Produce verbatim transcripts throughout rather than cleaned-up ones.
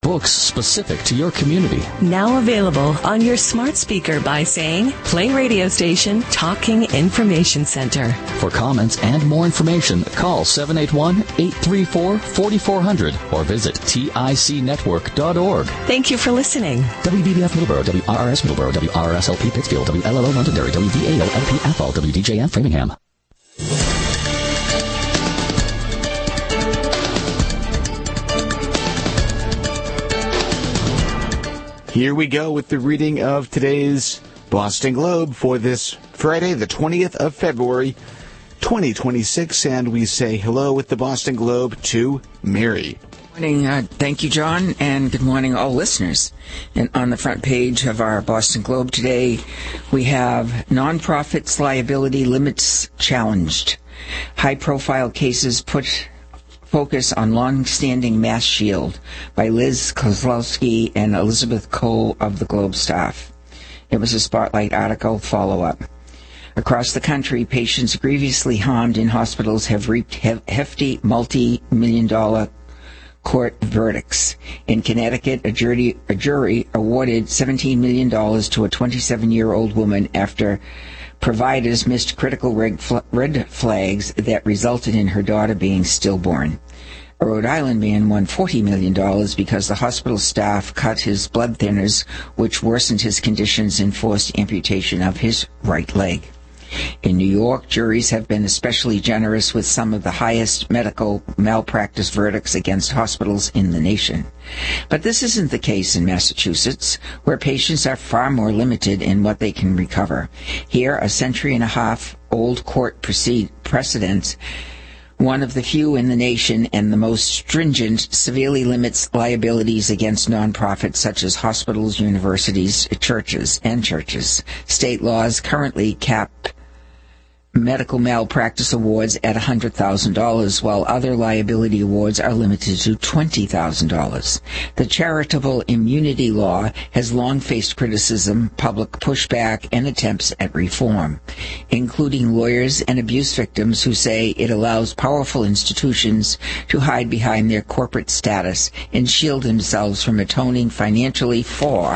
books specific to your community. Now available on your smart speaker by saying, play radio station Talking Information Center. For comments and more information, call seven eight one, eight three four, four four zero zero or visit tic network dot org. Thank you for listening. W B B F Middleborough, W R R S Middleborough, W R R S L P Pittsfield, W L L O Londonderry, W V A O L P Athol, W D J N Framingham. Here we go with the reading of today's Boston Globe for this Friday, the twentieth of February, twenty twenty-six, and we say hello with the Boston Globe to Mary. Good morning. Uh, thank you, John, and good morning, all listeners. And on the front page of our Boston Globe today, we have nonprofits liability limits challenged. High-profile cases put focus on long-standing Mass Shield by Liz Kozlowski and Elizabeth Cole of the Globe staff. It was a Spotlight article follow-up. Across the country, patients grievously harmed in hospitals have reaped hef- hefty multi-million dollar court verdicts. In Connecticut, a jury, a jury awarded seventeen million dollars to a twenty-seven-year-old woman after providers missed critical red flags that resulted in her daughter being stillborn. A Rhode Island man won forty million dollars because the hospital staff cut his blood thinners, which worsened his conditions and forced amputation of his right leg. In New York, juries have been especially generous with some of the highest medical malpractice verdicts against hospitals in the nation. But this isn't the case in Massachusetts, where patients are far more limited in what they can recover. Here, a century and a half old court proceed- precedent, one of the few in the nation and the most stringent, severely limits liabilities against nonprofits such as hospitals, universities, churches, and churches. State laws currently cap medical malpractice awards at one hundred thousand dollars, while other liability awards are limited to twenty thousand dollars. The charitable immunity law has long faced criticism, public pushback, and attempts at reform, including lawyers and abuse victims who say it allows powerful institutions to hide behind their corporate status and shield themselves from atoning financially for...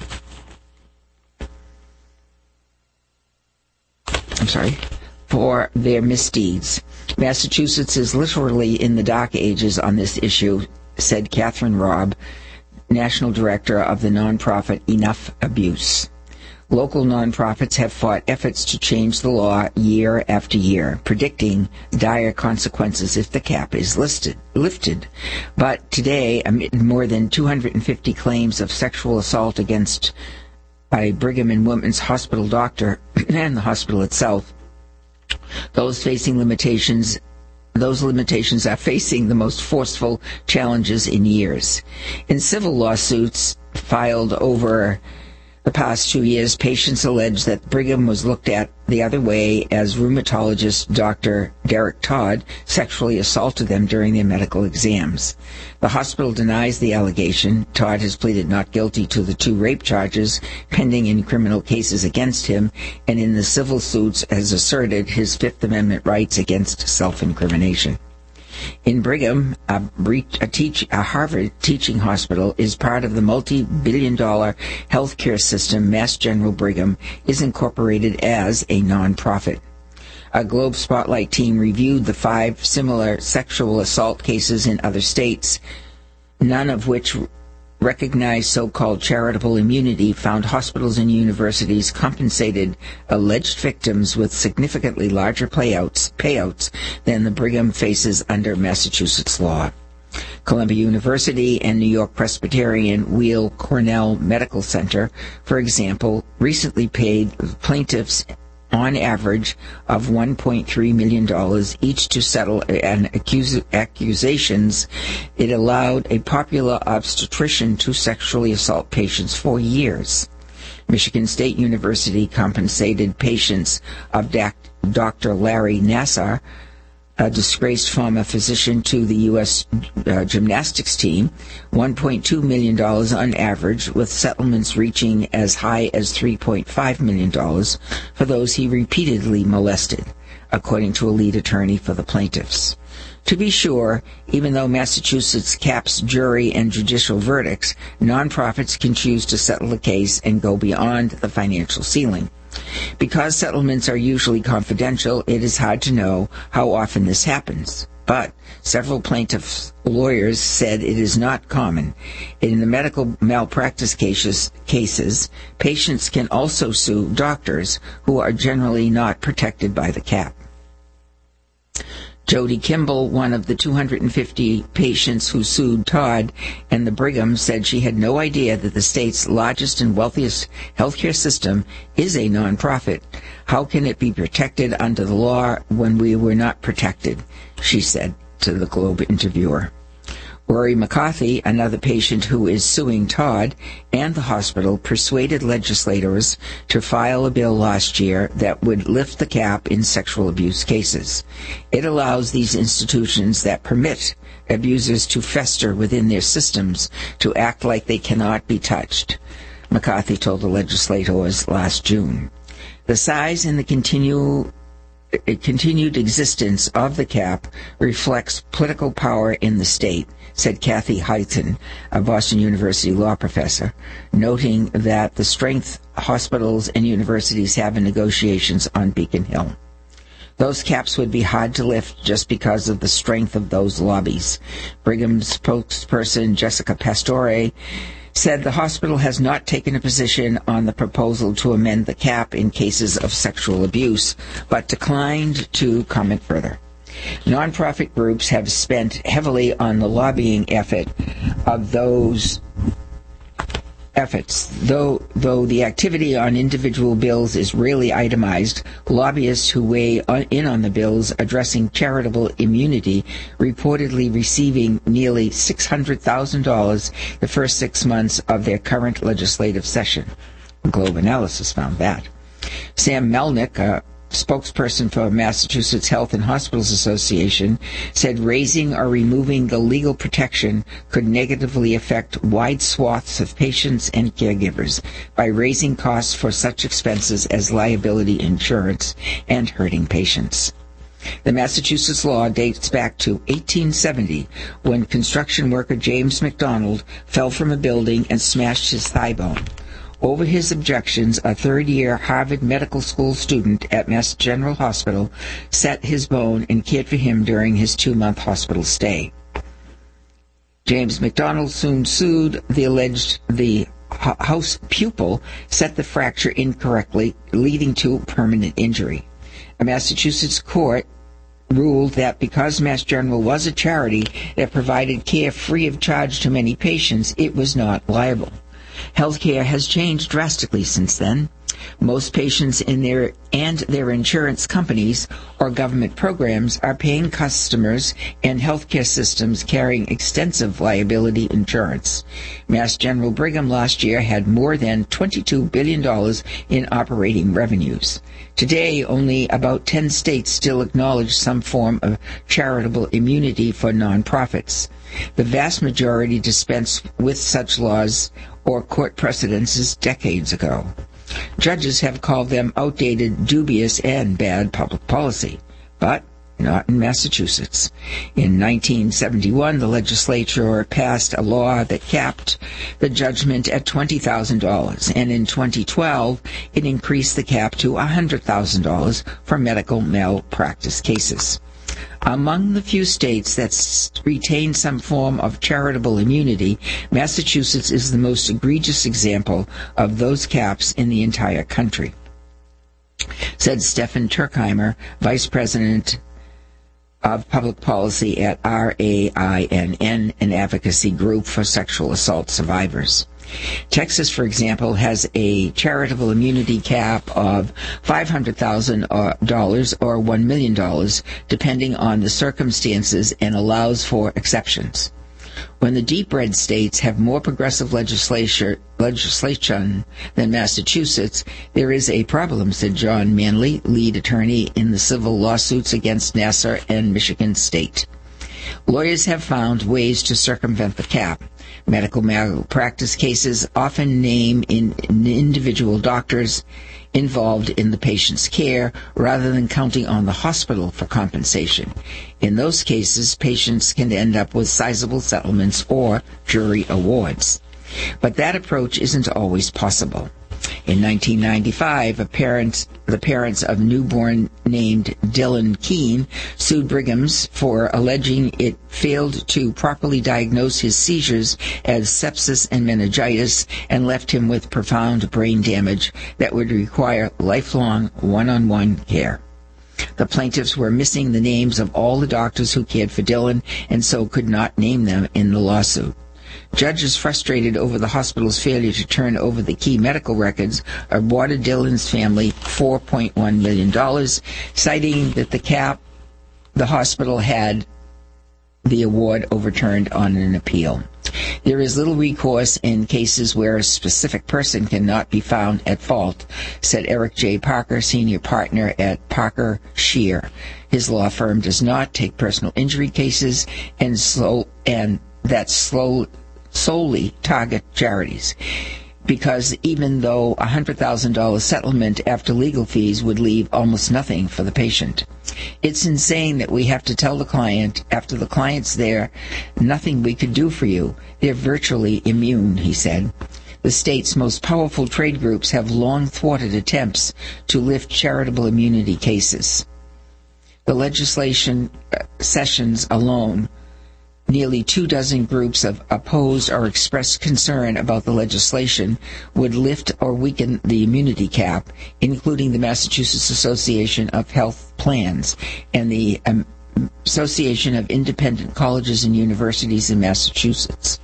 I'm sorry... for their misdeeds. Massachusetts is literally in the dark ages on this issue, said Catherine Robb, National Director of the nonprofit Enough Abuse. Local nonprofits have fought efforts to change the law year after year, predicting dire consequences if the cap is listed, lifted. But today, amid more than two hundred fifty claims of sexual assault against a Brigham and Women's Hospital doctor and the hospital itself, Those facing limitations, those limitations are facing the most forceful challenges in years. In civil lawsuits filed over the past two years, patients allege that Brigham was looked at the other way as rheumatologist Doctor Derek Todd sexually assaulted them during their medical exams. The hospital denies the allegation. Todd has pleaded not guilty to the two rape charges pending in criminal cases against him, and in the civil suits has asserted his Fifth Amendment rights against self-incrimination. In Brigham, a, breach, a, teach, a Harvard teaching hospital is part of the multi-billion dollar healthcare system. Mass General Brigham is incorporated as a nonprofit. A Globe Spotlight team reviewed the five similar sexual assault cases in other states, none of which recognized so-called charitable immunity, found hospitals and universities compensated alleged victims with significantly larger payouts, payouts than the Brigham faces under Massachusetts law. Columbia University and New York Presbyterian Weill Cornell Medical Center, for example, recently paid plaintiffs on average of one point three million dollars each to settle an accus- accusations. It allowed a popular obstetrician to sexually assault patients for years. Michigan State University compensated patients of Doctor Larry Nassar, a disgraced former physician to the U S uh, gymnastics team, one point two million dollars on average, with settlements reaching as high as three point five million dollars for those he repeatedly molested, according to a lead attorney for the plaintiffs. To be sure, even though Massachusetts caps jury and judicial verdicts, nonprofits can choose to settle the case and go beyond the financial ceiling. Because settlements are usually confidential, it is hard to know how often this happens. But several plaintiffs' lawyers said it is not common. In the medical malpractice cases, cases, patients can also sue doctors who are generally not protected by the cap. Jody Kimball, one of the two hundred fifty patients who sued Todd and the Brigham, said she had no idea that the state's largest and wealthiest healthcare system is a nonprofit. How can it be protected under the law when we were not protected? She said to the Globe interviewer. Rory McCarthy, another patient who is suing Todd and the hospital, persuaded legislators to file a bill last year that would lift the cap in sexual abuse cases. It allows these institutions that permit abusers to fester within their systems to act like they cannot be touched, McCarthy told the legislators last June. The size and the continual continued existence of the cap reflects political power in the state, said Kathy Heighton, a Boston University law professor, noting that the strength hospitals and universities have in negotiations on Beacon Hill. Those caps would be hard to lift just because of the strength of those lobbies. Brigham's spokesperson, Jessica Pastore, said the hospital has not taken a position on the proposal to amend the cap in cases of sexual abuse, but declined to comment further. Nonprofit groups have spent heavily on the lobbying effort of those efforts. Though though the activity on individual bills is rarely itemized, lobbyists who weigh in on the bills addressing charitable immunity reportedly receiving nearly six hundred thousand dollars the first six months of their current legislative session. Globe Analysis found that. Sam Melnick, a spokesperson for Massachusetts Health and Hospitals Association, said raising or removing the legal protection could negatively affect wide swaths of patients and caregivers by raising costs for such expenses as liability insurance and hurting patients. The Massachusetts law dates back to eighteen seventy, when construction worker James McDonald fell from a building and smashed his thigh bone. Over his objections, a third-year Harvard Medical School student at Mass General Hospital set his bone and cared for him during his two-month hospital stay. James McDonald soon sued the alleged the house pupil set the fracture incorrectly, leading to permanent injury. A Massachusetts court ruled that because Mass General was a charity that provided care free of charge to many patients, it was not liable. Healthcare has changed drastically since then. Most patients in their and their insurance companies or government programs are paying customers and healthcare systems carrying extensive liability insurance. Mass General Brigham last year had more than twenty-two billion dollars in operating revenues. Today, only about ten states still acknowledge some form of charitable immunity for nonprofits. The vast majority dispensed with such laws or court precedences decades ago. Judges have called them outdated, dubious, and bad public policy, but not in Massachusetts. In nineteen seventy-one, the legislature passed a law that capped the judgment at twenty thousand dollars, and in twenty twelve, it increased the cap to one hundred thousand dollars for medical malpractice cases. Among the few states that retain some form of charitable immunity, Massachusetts is the most egregious example of those caps in the entire country, said Stephen Turkheimer, Vice President of Public Policy at R A I N N, an advocacy group for sexual assault survivors. Texas, for example, has a charitable immunity cap of five hundred thousand dollars or one million dollars, depending on the circumstances, and allows for exceptions. When the deep red states have more progressive legislature, legislation than Massachusetts, there is a problem, said John Manley, lead attorney in the civil lawsuits against Nassau and Michigan State. Lawyers have found ways to circumvent the cap. Medical malpractice cases often name in individual doctors involved in the patient's care rather than counting on the hospital for compensation. In those cases, patients can end up with sizable settlements or jury awards. But that approach isn't always possible. In nineteen ninety-five, a parent, the parents of newborn named Dylan Keene sued Brigham's for alleging it failed to properly diagnose his seizures as sepsis and meningitis and left him with profound brain damage that would require lifelong one-on-one care. The plaintiffs were missing the names of all the doctors who cared for Dylan and so could not name them in the lawsuit. Judges frustrated over the hospital's failure to turn over the key medical records awarded Dylan's family four point one million dollars, citing that the cap the hospital had the award overturned on an appeal. There is little recourse in cases where a specific person cannot be found at fault, said Eric J. Parker, senior partner at Parker Shear. His law firm does not take personal injury cases and slow and that slow solely target charities, because even though a one hundred thousand dollars settlement after legal fees would leave almost nothing for the patient. It's insane that we have to tell the client, after the client's there, nothing we could do for you. They're virtually immune, he said. The state's most powerful trade groups have long thwarted attempts to lift charitable immunity cases. The legislation uh, sessions alone, nearly two dozen groups have opposed or expressed concern about the legislation would lift or weaken the immunity cap, including the Massachusetts Association of Health Plans and the um, Association of Independent Colleges and Universities in Massachusetts.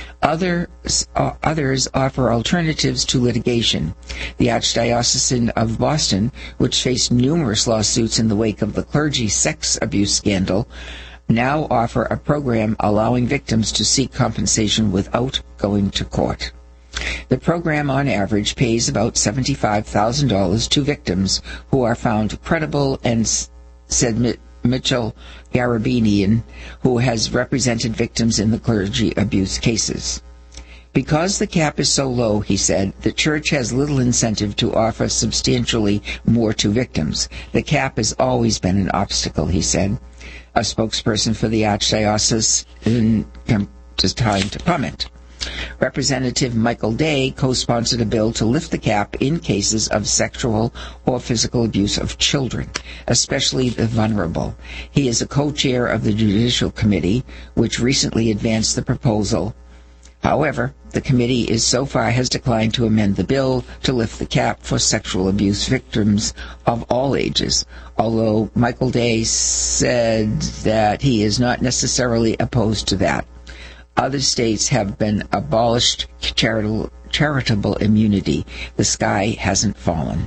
Others, uh, others offer alternatives to litigation. The Archdiocese of Boston, which faced numerous lawsuits in the wake of the clergy sex abuse scandal, now offer a program allowing victims to seek compensation without going to court. The program, on average, pays about seventy-five thousand dollars to victims who are found credible, and said Mitchell Garabedian, who has represented victims in the clergy abuse cases. Because the cap is so low, he said, the church has little incentive to offer substantially more to victims. The cap has always been an obstacle, he said. A spokesperson for the Archdiocese didn't come to time to comment. Representative Michael Day co-sponsored a bill to lift the cap in cases of sexual or physical abuse of children, especially the vulnerable. He is a co-chair of the Judicial Committee, which recently advanced the proposal. However, the committee is so far has declined to amend the bill to lift the cap for sexual abuse victims of all ages, although Michael Day said that he is not necessarily opposed to that. Other states have been abolished charitable, charitable immunity. The sky hasn't fallen.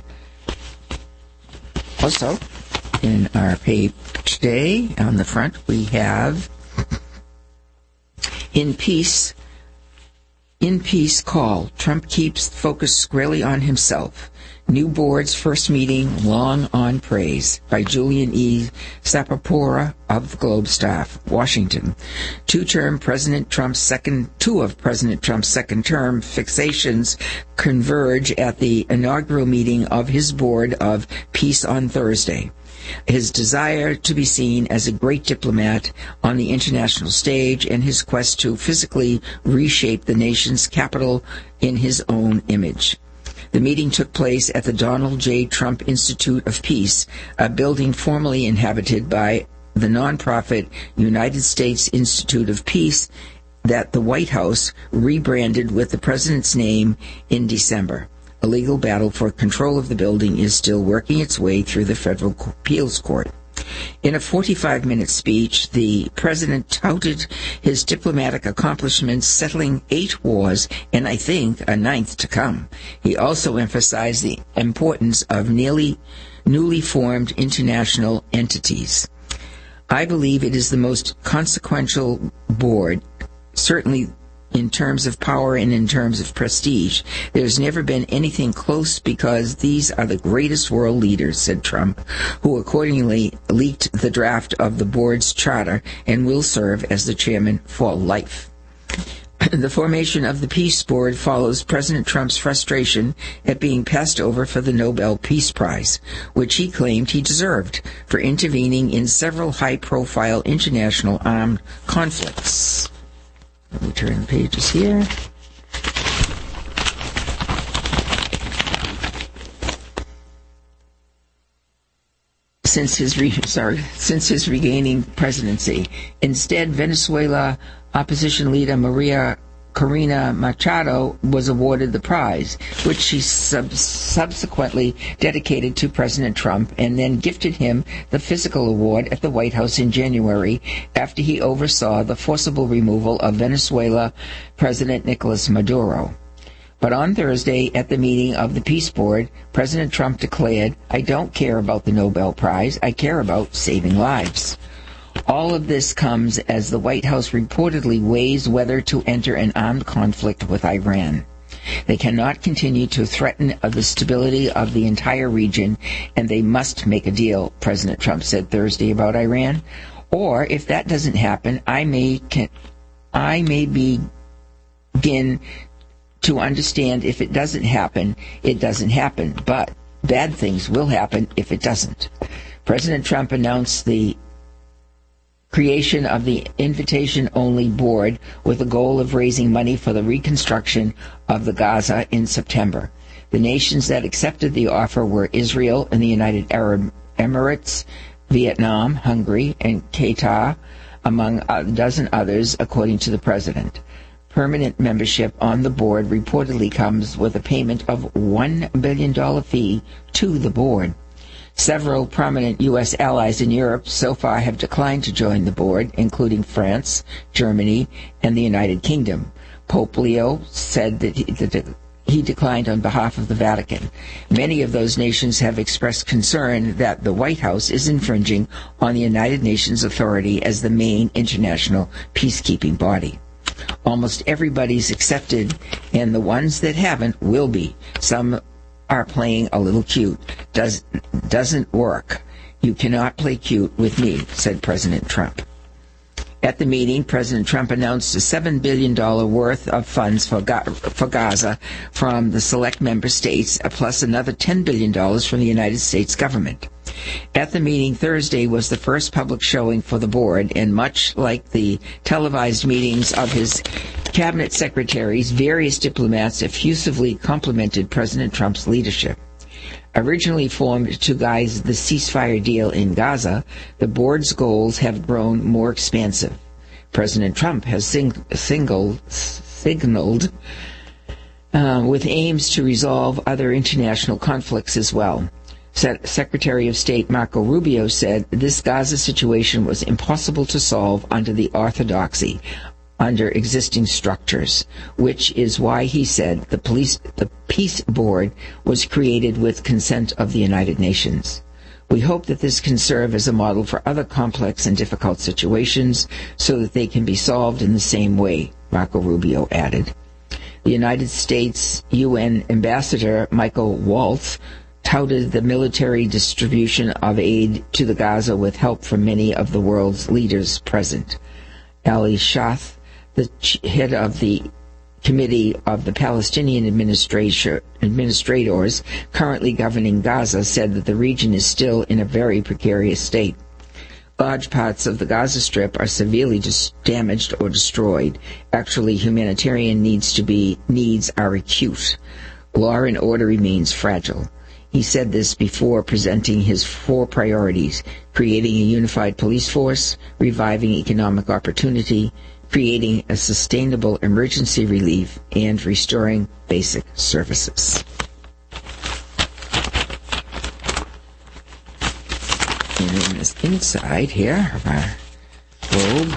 Also, in our paper today, on the front, we have In Peace, In Peace Call. Trump keeps focus squarely on himself. New board's first meeting, long on praise, by Julian E. Sapapora of the Globe Staff, Washington. Two-term President Trump's second, two of President Trump's second-term fixations converge at the inaugural meeting of his board of Peace on Thursday. His desire to be seen as a great diplomat on the international stage and his quest to physically reshape the nation's capital in his own image. The meeting took place at the Donald J. Trump Institute of Peace, a building formerly inhabited by the nonprofit United States Institute of Peace that the White House rebranded with the president's name in December. A legal battle for control of the building is still working its way through the federal appeals court. In a forty-five minute speech, the president touted his diplomatic accomplishments, settling eight wars and, I think, a ninth to come. He also emphasized the importance of nearly, newly formed international entities. I believe it is the most consequential board, certainly in terms of power and in terms of prestige. There's never been anything close because these are the greatest world leaders, said Trump, who accordingly leaked the draft of the board's charter and will serve as the chairman for life. The formation of the Peace Board follows President Trump's frustration at being passed over for the Nobel Peace Prize, which he claimed he deserved for intervening in several high-profile international armed conflicts. Let me turn the pages here. Since his re- sorry, since his regaining presidency. Instead, Venezuela opposition leader Maria Corina Machado was awarded the prize, which she sub- subsequently dedicated to President Trump and then gifted him the physical award at the White House in January after he oversaw the forcible removal of Venezuela President Nicolas Maduro. But on Thursday, at the meeting of the Peace Board, President Trump declared, "I don't care about the Nobel Prize. I care about saving lives." All of this comes as the White House reportedly weighs whether to enter an armed conflict with Iran. They cannot continue to threaten the stability of the entire region, and they must make a deal, President Trump said Thursday about Iran. Or, if that doesn't happen, I may, can, I may begin to understand if it doesn't happen, it doesn't happen. But bad things will happen if it doesn't. President Trump announced the creation of the invitation-only board with the goal of raising money for the reconstruction of the Gaza in September. The nations that accepted the offer were Israel and the United Arab Emirates, Vietnam, Hungary, and Qatar, among a dozen others, according to the president. Permanent membership on the board reportedly comes with a payment of one billion dollars fee to the board. Several prominent U S allies in Europe so far have declined to join the board, including France, Germany, and the United Kingdom. Pope Leo said that he, that he declined on behalf of the Vatican. Many of those nations have expressed concern that the White House is infringing on the United Nations authority as the main international peacekeeping body. Almost everybody's accepted, and the ones that haven't will be. Some are playing a little cute. Does, doesn't work. You cannot play cute with me, said President Trump. At the meeting, President Trump announced a seven billion dollars worth of funds for, Ga- for Gaza from the select member states, plus another ten billion dollars from the United States government. At the meeting Thursday was the first public showing for the board, and much like the televised meetings of his cabinet secretaries, various diplomats effusively complimented President Trump's leadership. Originally formed to guide the ceasefire deal in Gaza, the board's goals have grown more expansive. President Trump has sing- singled, signaled uh, with aims to resolve other international conflicts as well. Se- Secretary of State Marco Rubio said this Gaza situation was impossible to solve under the orthodoxy, under existing structures, which is why he said the, police, the Peace Board was created with consent of the United Nations. We hope that this can serve as a model for other complex and difficult situations so that they can be solved in the same way, Marco Rubio added. The United States U N Ambassador Michael Waltz touted the military distribution of aid to the Gaza with help from many of the world's leaders present. Ali Shah, the head of the Committee of the Palestinian administrators currently governing Gaza, said that the region is still in a very precarious state. Large parts of the Gaza Strip are severely dis- damaged or destroyed. Actually, humanitarian needs to be needs are acute. Law and order remains fragile. He said this before presenting his four priorities: creating a unified police force, reviving economic opportunity, creating a sustainable emergency relief, and restoring basic services. And then this inside here of our globe,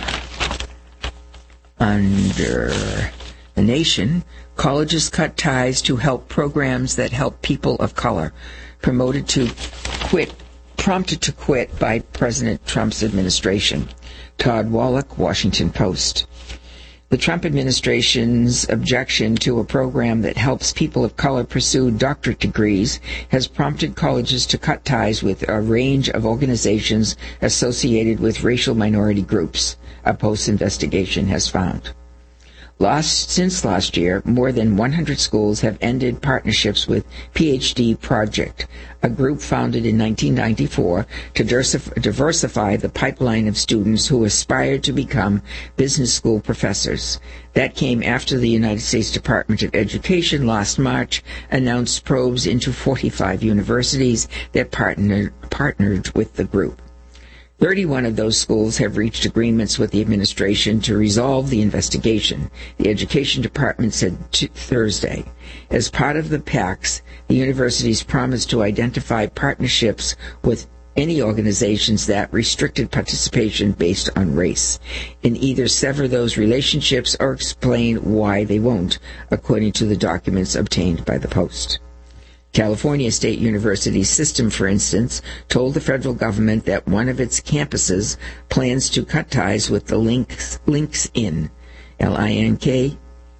under the nation, colleges cut ties to help programs that help people of color, promoted to quit, prompted to quit by President Trump's administration. Todd Wallach, Washington Post. The Trump administration's objection to a program that helps people of color pursue doctorate degrees has prompted colleges to cut ties with a range of organizations associated with racial minority groups, a Post investigation has found. Last, since last year, more than one hundred schools have ended partnerships with P H D Project, a group founded in nineteen ninety-four to diversify the pipeline of students who aspired to become business school professors. That came after the United States Department of Education last March announced probes into forty-five universities that partnered, partnered with the group. thirty-one of those schools have reached agreements with the administration to resolve the investigation, the Education Department said t- Thursday. As part of the pacts, the universities promised to identify partnerships with any organizations that restricted participation based on race, and either sever those relationships or explain why they won't, according to the documents obtained by the Post. California State University System, for instance, told the federal government that one of its campuses plans to cut ties with the Links, Links In, L I N K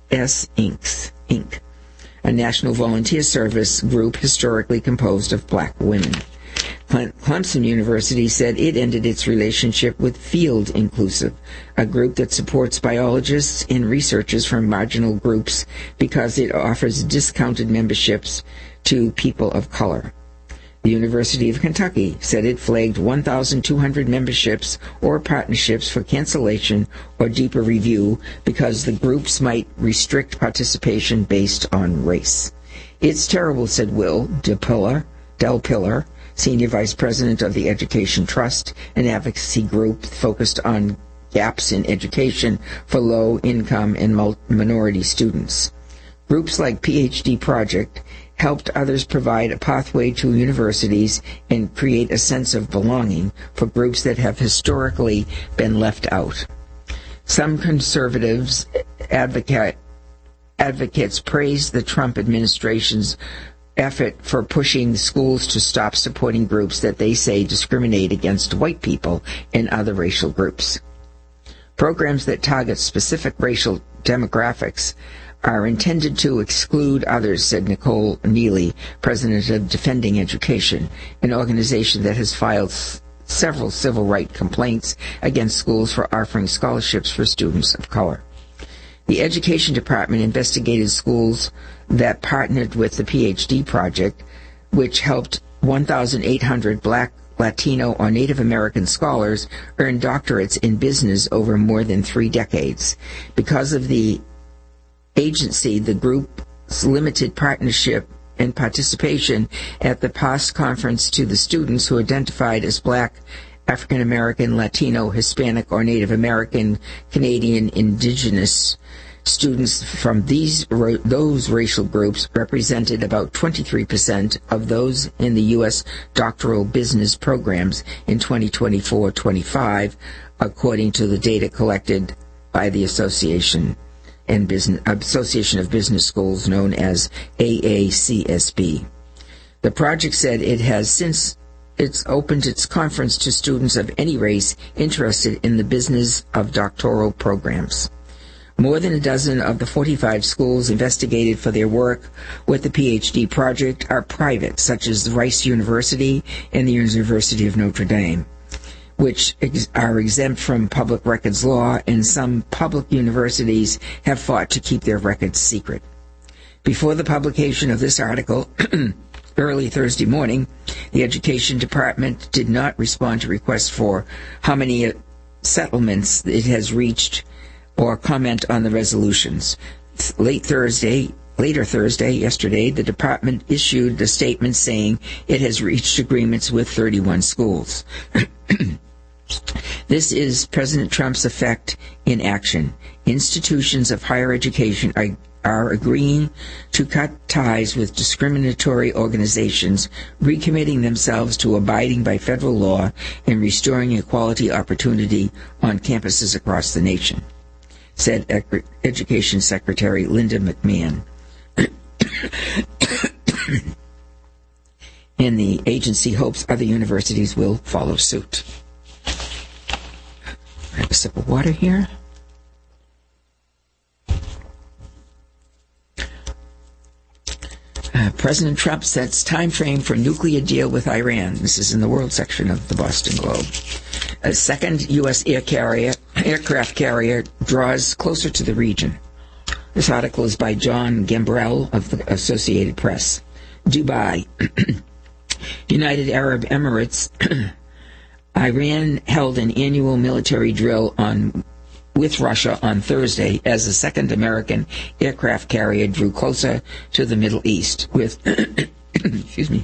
S Incorporated, a national volunteer service group historically composed of black women. Clemson University said it ended its relationship with Field Inclusive, a group that supports biologists and researchers from marginal groups because it offers discounted memberships to people of color. The University of Kentucky said it flagged one thousand two hundred memberships or partnerships for cancellation or deeper review because the groups might restrict participation based on race. It's terrible, said Will DePillar, Del Pillar, Senior Vice President of the Education Trust, an advocacy group focused on gaps in education for low-income and minority students. Groups like P H D Project helped others provide a pathway to universities and create a sense of belonging for groups that have historically been left out. Some conservatives advocate, advocates praised the Trump administration's effort for pushing schools to stop supporting groups that they say discriminate against white people and other racial groups. Programs that target specific racial demographics are intended to exclude others, said Nicole Neely, president of Defending Education, an organization that has filed s- several civil rights complaints against schools for offering scholarships for students of color. The Education Department investigated schools that partnered with the P H D Project, which helped one thousand eight hundred black, Latino, or Native American scholars earn doctorates in business over more than three decades. Because of the agency, the group's limited partnership and participation at the P A S conference to the students who identified as black, African American, Latino, Hispanic, or Native American, Canadian, Indigenous students from these those racial groups represented about twenty-three percent of those in the U S doctoral business programs in twenty twenty-four twenty-five, according to the data collected by the Association and Business, Association of Business Schools, known as A A C S B. The project said it has since it's opened its conference to students of any race interested in the business of doctoral programs. More than a dozen of the forty-five schools investigated for their work with the P H D Project are private, such as Rice University and the University of Notre Dame, which ex- are exempt from public records law, and some public universities have fought to keep their records secret. Before the publication of this article, early Thursday morning, the Education Department did not respond to requests for how many settlements it has reached or comment on the resolutions. Late Thursday, later Thursday, yesterday, the department issued a statement saying it has reached agreements with thirty-one schools. This is President Trump's effect in action. Institutions of higher education are, are agreeing to cut ties with discriminatory organizations, recommitting themselves to abiding by federal law and restoring equality opportunity on campuses across the nation, said Education Secretary Linda McMahon. And the agency hopes other universities will follow suit. I have a sip of water here. Uh, President Trump sets time frame for nuclear deal with Iran. This is in the world section of the Boston Globe. A second U S air carrier, aircraft carrier draws closer to the region. This article is by John Gambrell of the Associated Press. Dubai. United Arab Emirates. Iran held an annual military drill on with Russia on Thursday as the second American aircraft carrier drew closer to the Middle East, with excuse me,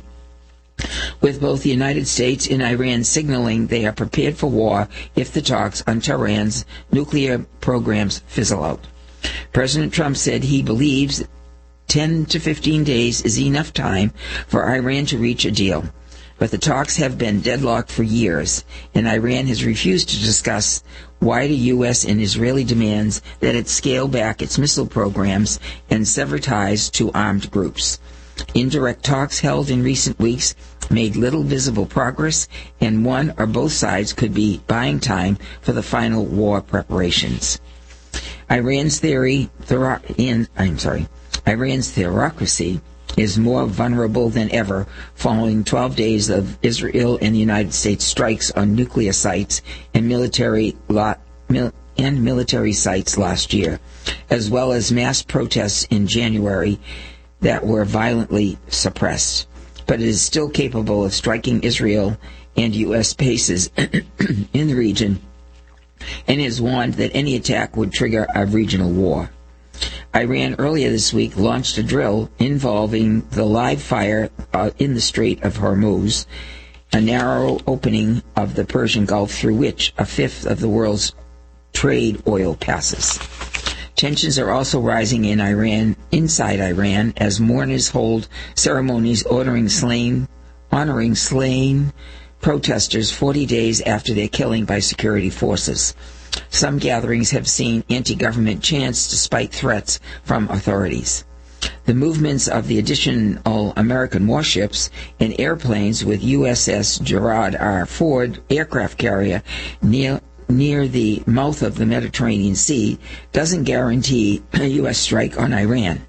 with both the United States and Iran signaling they are prepared for war if the talks on Tehran's nuclear programs fizzle out. President Trump said he believes ten to fifteen days is enough time for Iran to reach a deal. But the talks have been deadlocked for years, and Iran has refused to discuss why the U S and Israeli demands that it scale back its missile programs and sever ties to armed groups. Indirect talks held in recent weeks made little visible progress, and one or both sides could be buying time for the final war preparations. Iran's theory, thero- in, I'm sorry, Iran's theocracy is more vulnerable than ever following twelve days of Israel and the United States strikes on nuclear sites and military lot, mil, and military sites last year, as well as mass protests in January that were violently suppressed. But it is still capable of striking Israel and U S bases in the region, and has warned that any attack would trigger a regional war. Iran earlier this week launched a drill involving the live fire uh, in the Strait of Hormuz, a narrow opening of the Persian Gulf through which a fifth of the world's trade oil passes. Tensions are also rising in Iran, inside Iran, as mourners hold ceremonies ordering slain, honoring slain protesters forty days after their killing by security forces. Some gatherings have seen anti-government chants despite threats from authorities. The movements of the additional American warships and airplanes with U S S Gerald R. Ford aircraft carrier near, near the mouth of the Mediterranean Sea doesn't guarantee a U S strike on Iran.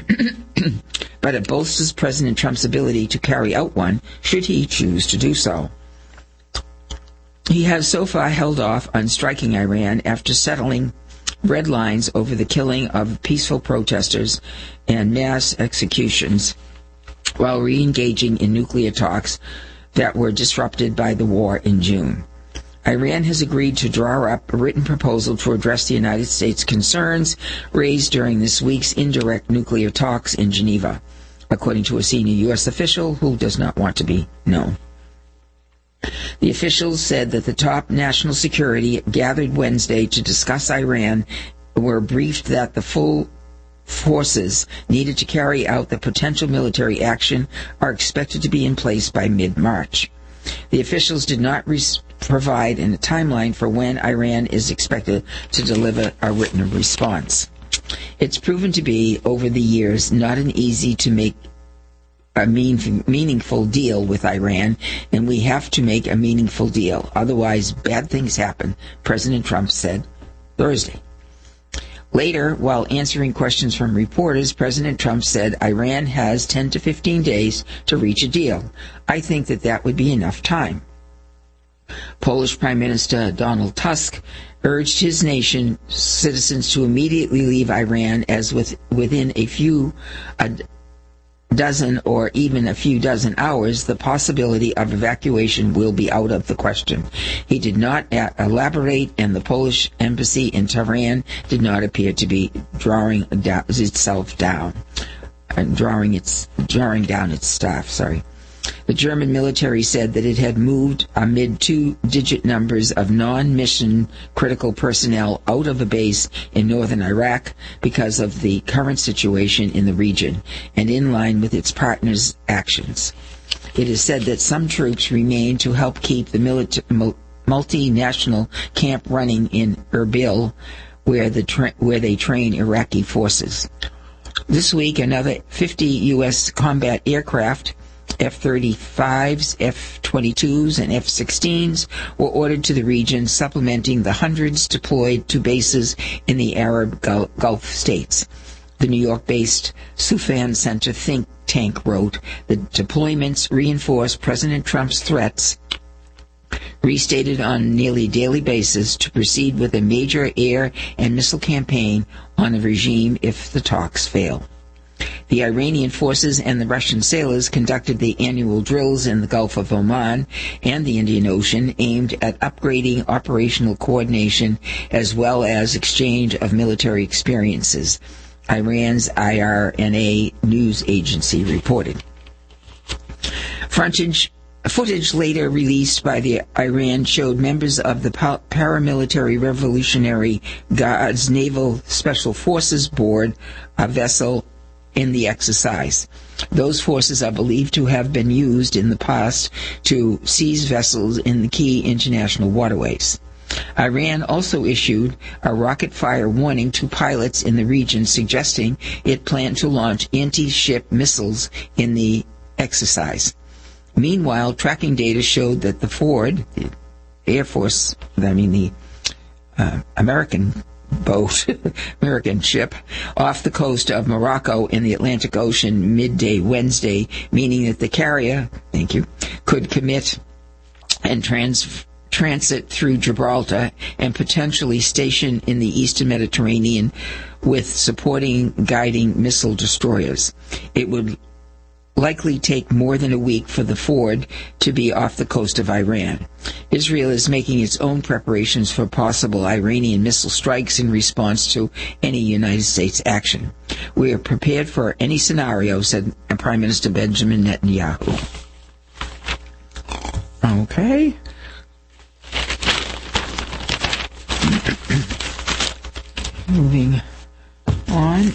But it bolsters President Trump's ability to carry out one should he choose to do so. He has so far held off on striking Iran after settling red lines over the killing of peaceful protesters and mass executions while re-engaging in nuclear talks that were disrupted by the war in June. Iran has agreed to draw up a written proposal to address the United States' concerns raised during this week's indirect nuclear talks in Geneva, according to a senior U S official who does not want to be known. The officials said that the top national security gathered Wednesday to discuss Iran were briefed that the full forces needed to carry out the potential military action are expected to be in place by mid-March. The officials did not re- provide a timeline for when Iran is expected to deliver a written response. It's proven to be, over the years, not an easy to make a mean, meaningful deal with Iran, and we have to make a meaningful deal. Otherwise, bad things happen, President Trump said Thursday. Later, while answering questions from reporters, President Trump said Iran has ten to fifteen days to reach a deal. I think that that would be enough time. Polish Prime Minister Donald Tusk urged his nation's citizens to immediately leave Iran, as with, within a few a dozen or even a few dozen hours, the possibility of evacuation will be out of the question. He did not elaborate, and the Polish embassy in Tehran did not appear to be drawing down, itself down, and drawing its drawing down its staff. Sorry. The German military said that it had moved amid two-digit numbers of non-mission critical personnel out of a base in northern Iraq because of the current situation in the region and in line with its partners' actions. It is said that some troops remain to help keep the milita- multinational camp running in Erbil, where, the tra- where they train Iraqi forces. This week, another fifty U S combat aircraft, F thirty-fives, F twenty-twos, and F sixteens were ordered to the region, supplementing the hundreds deployed to bases in the Arab Gulf states. The New York-based Sufan Center think tank wrote, the deployments reinforce President Trump's threats restated on a nearly daily basis to proceed with a major air and missile campaign on the regime if the talks fail. The Iranian forces and the Russian sailors conducted the annual drills in the Gulf of Oman and the Indian Ocean aimed at upgrading operational coordination as well as exchange of military experiences, Iran's I R N A news agency reported. Frontage Footage later released by the Iran showed members of the Paramilitary Revolutionary Guards Naval Special Forces Board a vessel in the exercise. Those forces are believed to have been used in the past to seize vessels in the key international waterways. Iran also issued a rocket fire warning to pilots in the region, suggesting it planned to launch anti-ship missiles in the exercise. Meanwhile, tracking data showed that the Ford, the Air Force, I mean the uh, American boat, American ship, off the coast of Morocco in the Atlantic Ocean midday Wednesday, meaning that the carrier, thank you, could commit and trans, transit through Gibraltar and potentially station in the eastern Mediterranean with supporting guiding missile destroyers. It would likely take more than a week for the Ford to be off the coast of Iran. Israel is making its own preparations for possible Iranian missile strikes in response to any United States action. We are prepared for any scenario, said Prime Minister Benjamin Netanyahu. Okay. Moving on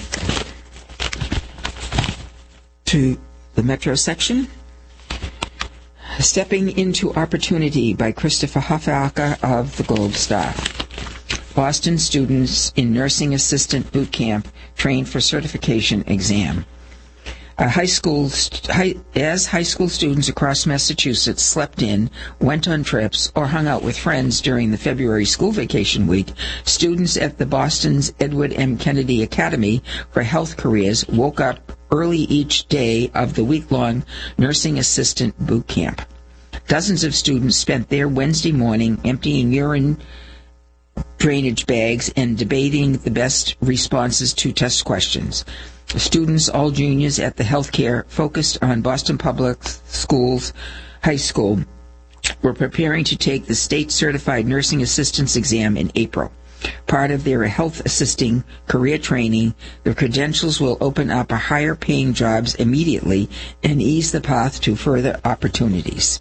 to the Metro section. Stepping into Opportunity by Christopher Huffaker of the Globe Star. Boston students in nursing assistant boot camp trained for certification exam. A high school, high, as high school students across Massachusetts slept in, went on trips, or hung out with friends during the February school vacation week, students at the Boston's Edward M. Kennedy Academy for Health Careers woke up early each day of the week-long nursing assistant boot camp. Dozens of students spent their Wednesday morning emptying urine drainage bags and debating the best responses to test questions. Students, all juniors at the healthcare focused on Boston Public Schools High School, were preparing to take the state-certified nursing assistance exam in April. Part of their health assisting career training, their credentials will open up a higher paying jobs immediately and ease the path to further opportunities.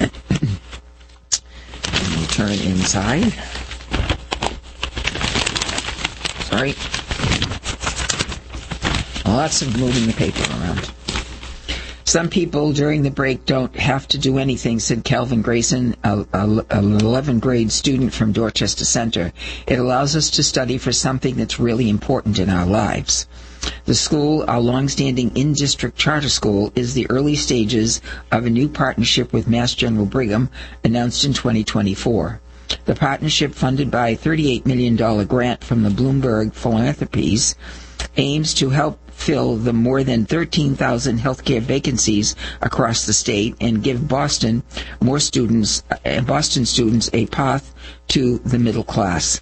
And we'll turn inside. Sorry. Lots of moving the paper around. Some people during the break don't have to do anything, said Calvin Grayson, a, a, an eleventh grade student from Dorchester Center. It allows us to study for something that's really important in our lives. The school, our longstanding in-district charter school, is the early stages of a new partnership with Mass General Brigham, announced in twenty twenty-four. The partnership, funded by a thirty-eight million dollars grant from the Bloomberg Philanthropies, aims to help fill the more than thirteen thousand healthcare vacancies across the state and give Boston more students, uh, Boston students a path to the middle class.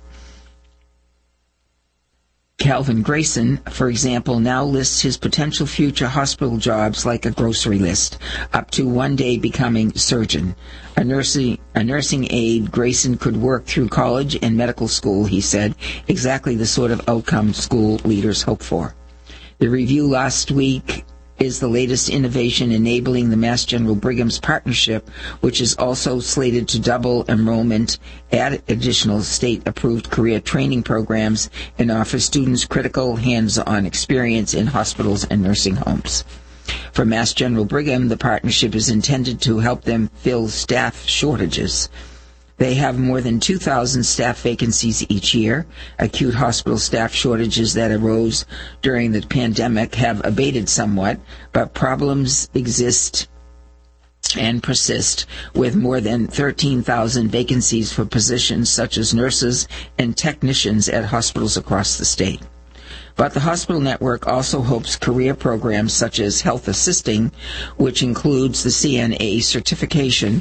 Calvin Grayson, for example, now lists his potential future hospital jobs like a grocery list, up to one day becoming surgeon. A nursing, a nursing aide, Grayson could work through college and medical school, he said, exactly the sort of outcome school leaders hope for. The review last week is the latest innovation enabling the Mass General Brigham's partnership, which is also slated to double enrollment, add additional state-approved career training programs, and offer students critical hands-on experience in hospitals and nursing homes. For Mass General Brigham, the partnership is intended to help them fill staff shortages. They have more than two thousand staff vacancies each year. Acute hospital staff shortages that arose during the pandemic have abated somewhat, but problems exist and persist with more than thirteen thousand vacancies for positions such as nurses and technicians at hospitals across the state. But the hospital network also hopes career programs such as health assisting, which includes the C N A certification,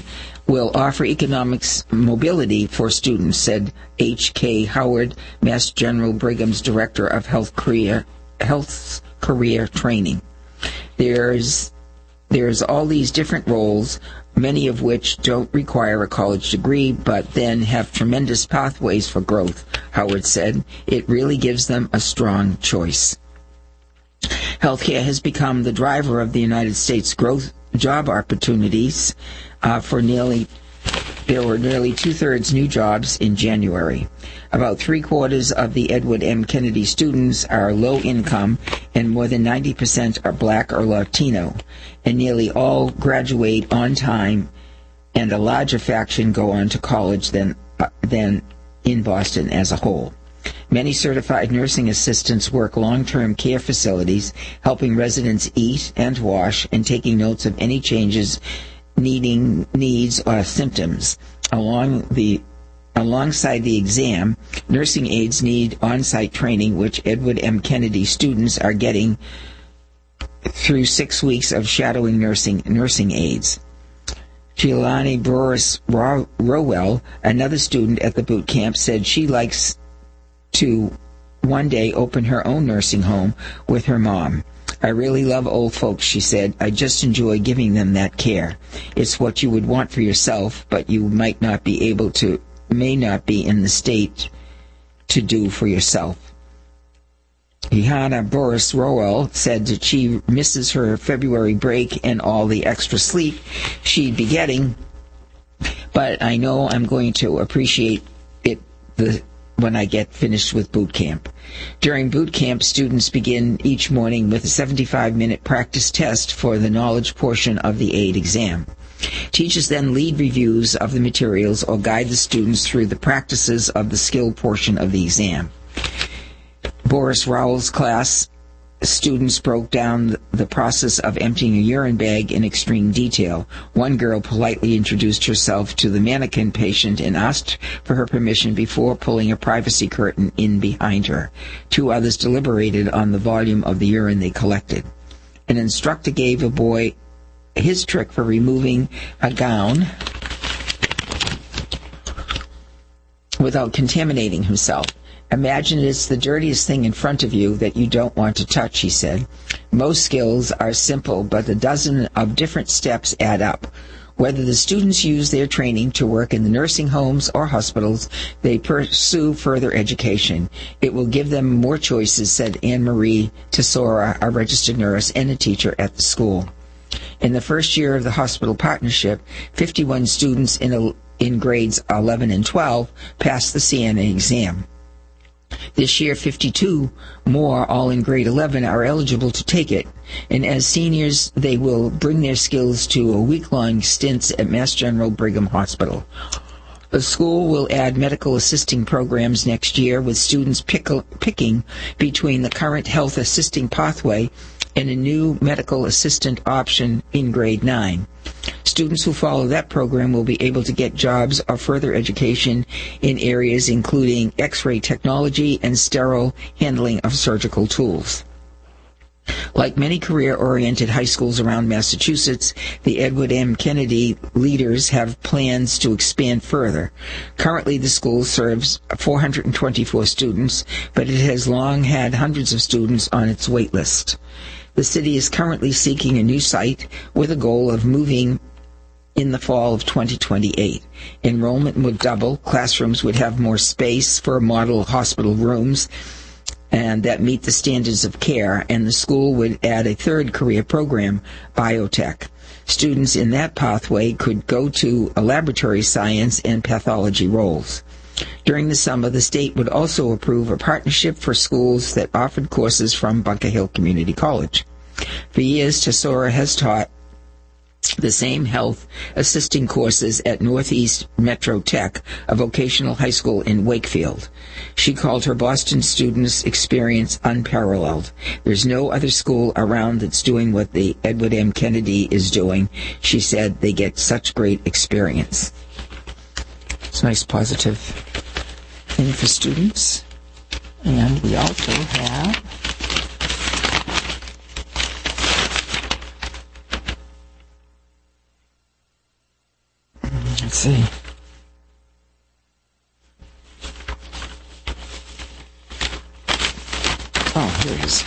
will offer economics mobility for students, said H K Howard, Mass General Brigham's Director of Health Career, Health Career Training. There's, there's all these different roles, many of which don't require a college degree, but then have tremendous pathways for growth, Howard said. It really gives them a strong choice. Healthcare has become the driver of the United States growth job opportunities. Uh, for nearly, there were nearly two-thirds new jobs in January. About three-quarters of the Edward M. Kennedy students are low-income, and more than ninety percent are black or Latino, and nearly all graduate on time, and a larger fraction go on to college than, uh, than in Boston as a whole. Many certified nursing assistants work long-term care facilities, helping residents eat and wash and taking notes of any changes needing needs or symptoms. Along the alongside the exam, nursing aides need on-site training, which Edward M. Kennedy students are getting through six weeks of shadowing nursing nursing aides. Giuliani Boris Rowell, another student at the boot camp, said she likes to one day open her own nursing home with her mom. I really love old folks, she said. I just enjoy giving them that care. It's what you would want for yourself, but you might not be able to, may not be in the state to do for yourself. Johanna Boris Rowell said that she misses her February break and all the extra sleep she'd be getting, but I know I'm going to appreciate it the when I get finished with boot camp. During boot camp, students begin each morning with a seventy-five minute practice test for the knowledge portion of the aid exam. Teachers then lead reviews of the materials or guide the students through the practices of the skill portion of the exam. Boris Rowell's class students broke down the process of emptying a urine bag in extreme detail. One girl politely introduced herself to the mannequin patient and asked for her permission before pulling a privacy curtain in behind her. Two others deliberated on the volume of the urine they collected. An instructor gave a boy his trick for removing a gown without contaminating himself. Imagine it's the dirtiest thing in front of you that you don't want to touch, he said. Most skills are simple, but a dozen of different steps add up. Whether the students use their training to work in the nursing homes or hospitals, they pursue further education. It will give them more choices, said Anne-Marie Tesora, a registered nurse and a teacher at the school. In the first year of the hospital partnership, fifty-one students in, a, in grades eleven and twelve passed the C N A exam. This year, fifty-two more, all in grade eleven, are eligible to take it. And as seniors, they will bring their skills to a week-long stints at Mass General Brigham Hospital. The school will add medical assisting programs next year, with students pick, picking between the current health assisting pathway and a new medical assistant option in grade nine. Students who follow that program will be able to get jobs or further education in areas including X-ray technology and sterile handling of surgical tools. Like many career-oriented high schools around Massachusetts, the Edward M. Kennedy leaders have plans to expand further. Currently, the school serves four hundred twenty-four students, but it has long had hundreds of students on its wait list. The city is currently seeking a new site with a goal of moving in the fall of twenty twenty-eight. Enrollment would double, classrooms would have more space for model hospital rooms, and that meet the standards of care, and the school would add a third career program, biotech. Students in that pathway could go to a laboratory science and pathology roles. During the summer, the state would also approve a partnership for schools that offered courses from Bunker Hill Community College. For years, Tesora has taught the same health assisting courses at Northeast Metro Tech, a vocational high school in Wakefield. She called her Boston students' experience unparalleled. There's no other school around that's doing what the Edward M. Kennedy is doing. She said they get such great experience. It's a nice positive thing for students. And we also have Let's see. Oh, here it is.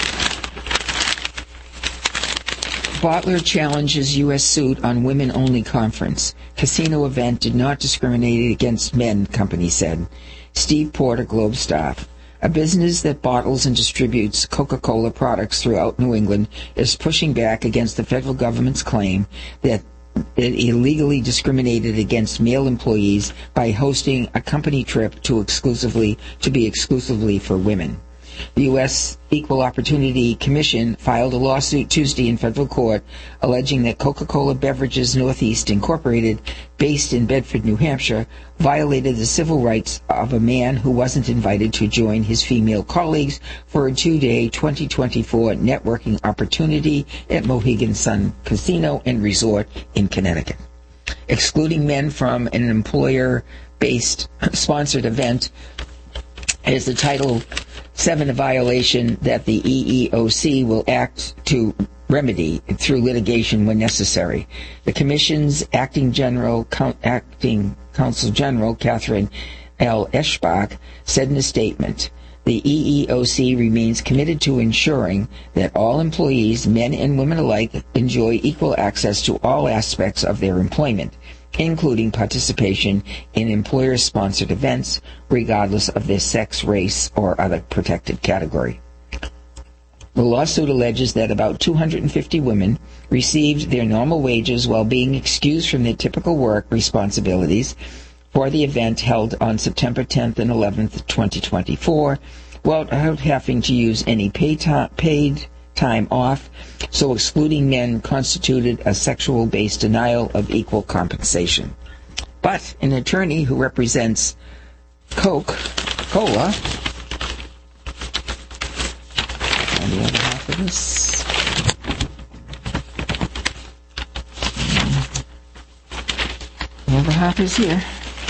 Bottler challenges U S suit on women-only conference. Casino event did not discriminate against men, company said. Steve Porter, Globe staff. A business that bottles and distributes Coca-Cola products throughout New England is pushing back against the federal government's claim that it illegally discriminated against male employees by hosting a company trip to exclusively to be exclusively for women. The U S Equal Opportunity Commission filed a lawsuit Tuesday in federal court alleging that Coca-Cola Beverages Northeast Incorporated, based in Bedford, New Hampshire, violated the civil rights of a man who wasn't invited to join his female colleagues for a two-day twenty twenty-four networking opportunity at Mohegan Sun Casino and Resort in Connecticut. Excluding men from an employer-based sponsored event is the Title seven, a violation that the E E O C will act to remedy through litigation when necessary. The Commission's acting general, acting Counsel General, Catherine L. Eschbach, said in a statement, the E E O C remains committed to ensuring that all employees, men and women alike, enjoy equal access to all aspects of their employment, including participation in employer-sponsored events, regardless of their sex, race, or other protected category. The lawsuit alleges that about two hundred fifty women received their normal wages while being excused from their typical work responsibilities for the event held on September tenth and eleventh, twenty twenty-four, without having to use any paid time, paid time off, so excluding men constituted a sexual-based denial of equal compensation. But an attorney who represents Coca-Cola, on the other half of this, the other half is here.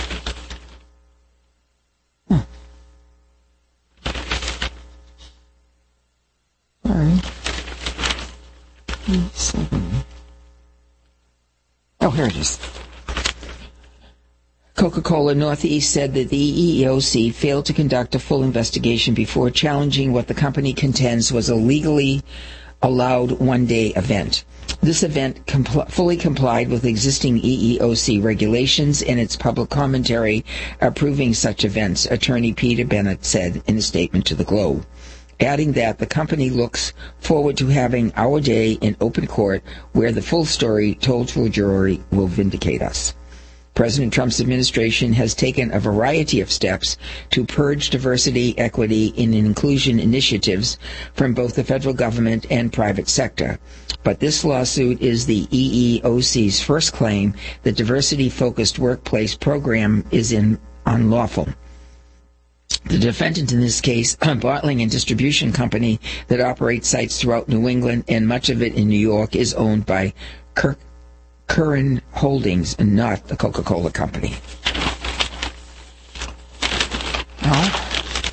Huh. Sorry. Seven. Oh, here it is. Coca-Cola Northeast said that the E E O C failed to conduct a full investigation before challenging what the company contends was a legally allowed one-day event. This event compl- fully complied with existing E E O C regulations and its public commentary approving such events, Attorney Peter Bennett said in a statement to the Globe, adding that the company looks forward to having our day in open court where the full story told to a jury will vindicate us. President Trump's administration has taken a variety of steps to purge diversity, equity, and inclusion initiatives from both the federal government and private sector. But this lawsuit is the E E O C's first claim that diversity-focused workplace program is in unlawful. The defendant in this case, a bottling and distribution company that operates sites throughout New England and much of it in New York, is owned by Kirk Curran Holdings and not the Coca-Cola Company. Now,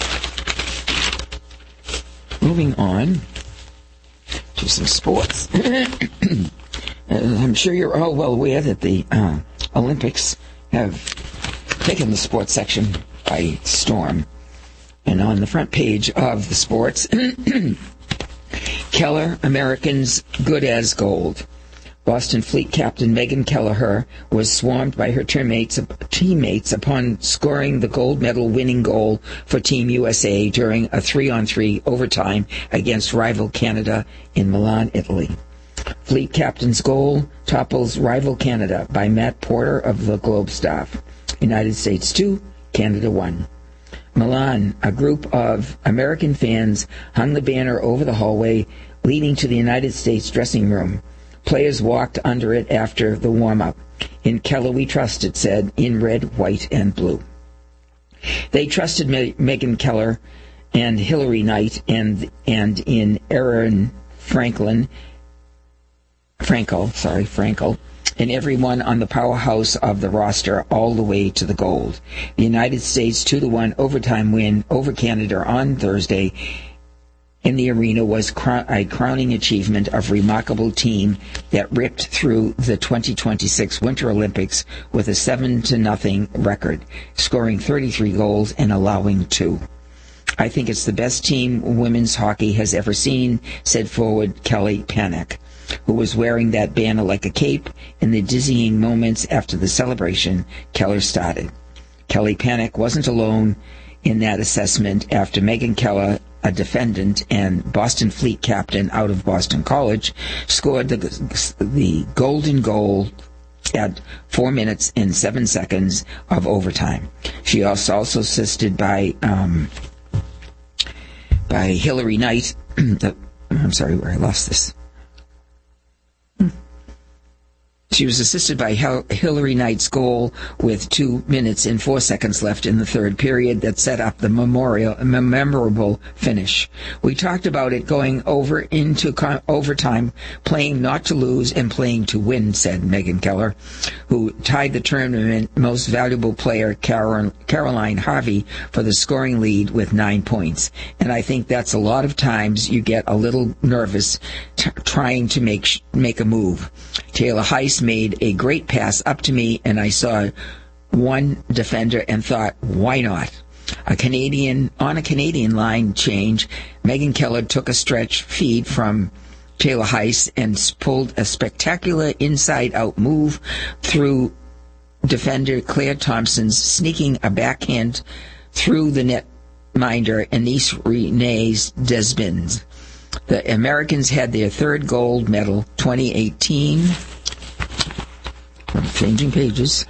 moving on to some sports. I'm sure you're all well aware that the uh, Olympics have taken the sports section by storm. And on the front page of the sports, Keller, Americans good as gold. Boston Fleet captain Megan Kelleher was swarmed by her teammates, teammates upon scoring the gold medal winning goal for Team U S A during a three-on-three overtime against rival Canada in Milan, Italy. Fleet captain's goal topples rival Canada by Matt Porter of the Globe staff. United States two, Canada one. Milan, a group of American fans hung the banner over the hallway leading to the United States dressing room. Players walked under it after the warm-up. In Keller we trust, it said, in red, white, and blue. They trusted Me- Megan Keller and Hillary Knight and and in Aaron Franklin, Frankel, sorry, Frankel, and everyone on the powerhouse of the roster all the way to the gold. The United States two to one overtime win over Canada on Thursday in the arena was a crowning achievement of remarkable team that ripped through the twenty twenty-six Winter Olympics with a seven to nothing record, scoring thirty-three goals and allowing two. I think it's the best team women's hockey has ever seen, said forward Kelly Panek, who was wearing that banner like a cape in the dizzying moments after the celebration. Keller started. Kelly Panek wasn't alone in that assessment after Megan Keller, a defendant and Boston Fleet captain out of Boston College, scored the, the golden goal at four minutes and seven seconds of overtime. She was also assisted by um, by Hillary Knight. I'm sorry, where I lost this. She was assisted by Hillary Knight's goal with two minutes and four seconds left in the third period that set up the memorial, memorable finish. We talked about it going over into con- overtime, playing not to lose and playing to win, said Megan Keller, who tied the tournament most valuable player, Carol- Caroline Harvey, for the scoring lead with nine points. And I think that's a lot of times you get a little nervous t- trying to make sh- make a move. Taylor Heiss made a great pass up to me, and I saw one defender and thought, why not? A Canadian on a Canadian line change, Megan Keller took a stretch feed from Taylor Heiss and pulled a spectacular inside-out move through defender Claire Thompson's, sneaking a backhand through the netminder Anise Renee's Desbins. The Americans had their third gold medal, twenty eighteen. I'm changing pages.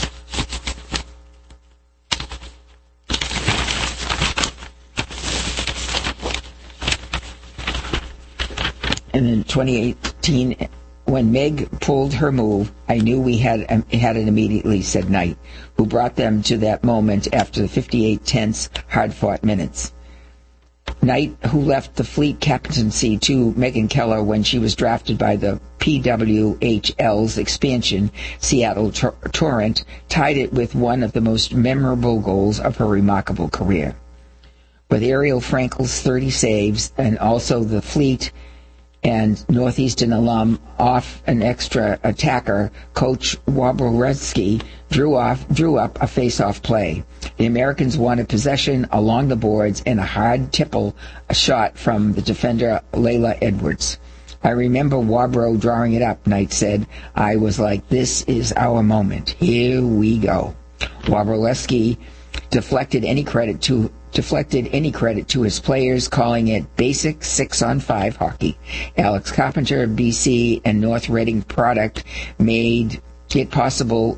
And in twenty eighteen, when Meg pulled her move, I knew we had um, had it immediately, said Knight, who brought them to that moment after the fifty-eight tense, hard-fought minutes. Knight, who left the Fleet captaincy to Megan Keller when she was drafted by the P W H L's expansion, Seattle Tor- Torrent, tied it with one of the most memorable goals of her remarkable career. With Ariel Frankel's thirty saves and also the Fleet and Northeastern alum off an extra attacker, Coach Waboretsky drew off drew up a face-off play. The Americans wanted possession along the boards and a hard tipple, a shot from the defender Layla Edwards. I remember Wabro drawing it up, Knight said. I was like, this is our moment. Here we go. Waboretsky deflected any credit to deflected any credit to his players, calling it basic six-on-five hockey. Alex Carpenter of B C and North Reading product made it possible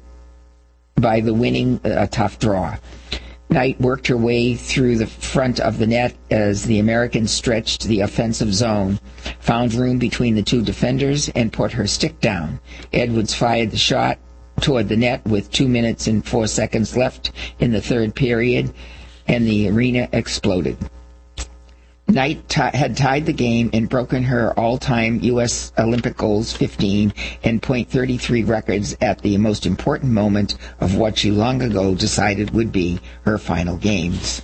by the winning a tough draw. Knight worked her way through the front of the net as the Americans stretched the offensive zone, found room between the two defenders, and put her stick down. Edwards fired the shot toward the net with two minutes and four seconds left in the third period, and the arena exploded. Knight t- had tied the game and broken her all-time U S Olympic goals fifteen and point three three records at the most important moment of what she long ago decided would be her final games.